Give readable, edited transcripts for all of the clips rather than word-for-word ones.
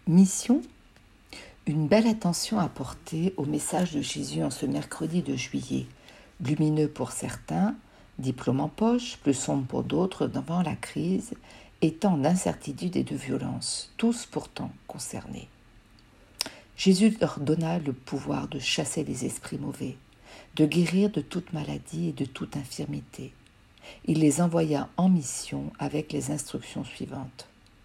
Mission, une belle attention à porter au message de Jésus en ce mercredi de juillet, lumineux pour certains, diplôme en poche, plus sombre pour d'autres devant la crise et tant d'incertitude et de violence, tous pourtant concernés. Jésus leur donna le pouvoir de chasser les esprits mauvais, de guérir de toute maladie et de toute infirmité. Il les envoya en mission avec les instructions suivantes.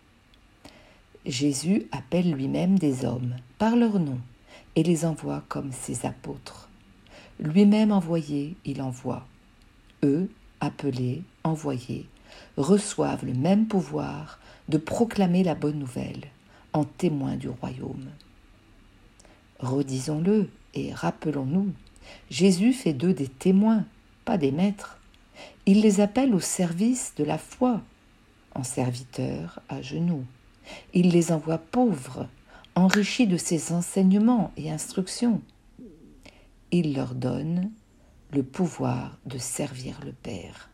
Jésus appelle lui-même des hommes par leur nom et les envoie comme ses apôtres. Lui-même envoyé, il envoie. Eux, appelés, envoyés, reçoivent le même pouvoir de proclamer la bonne nouvelle en témoins du royaume. Redisons-le et rappelons-nous, Jésus fait d'eux des témoins, pas des maîtres. Il les appelle au service de la foi, en serviteurs à genoux. Il les envoie pauvres, enrichis de ses enseignements et instructions. Il leur donne le pouvoir de servir le Père.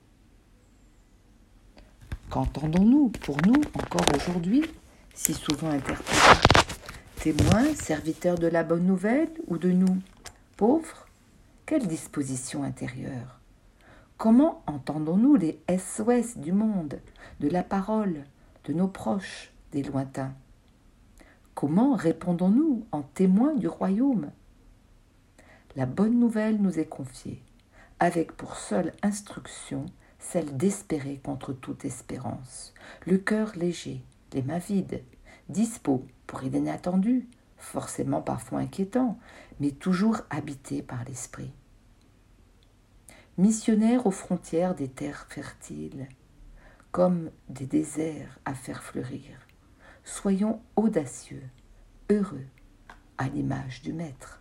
Qu'entendons-nous pour nous encore aujourd'hui, si souvent interpellés? Témoins, serviteurs de la bonne nouvelle ou de nous, pauvres? Quelle disposition intérieure? Comment entendons-nous les SOS du monde, de la parole, de nos proches, des lointains? Comment répondons-nous en témoins du royaume? La bonne nouvelle nous est confiée, avec pour seule instruction celle d'espérer contre toute espérance, le cœur léger, les mains vides, dispos pour l'inattendu, forcément parfois inquiétant, mais toujours habité par l'esprit. Missionnaires aux frontières des terres fertiles, comme des déserts à faire fleurir, soyons audacieux, heureux, à l'image du Maître.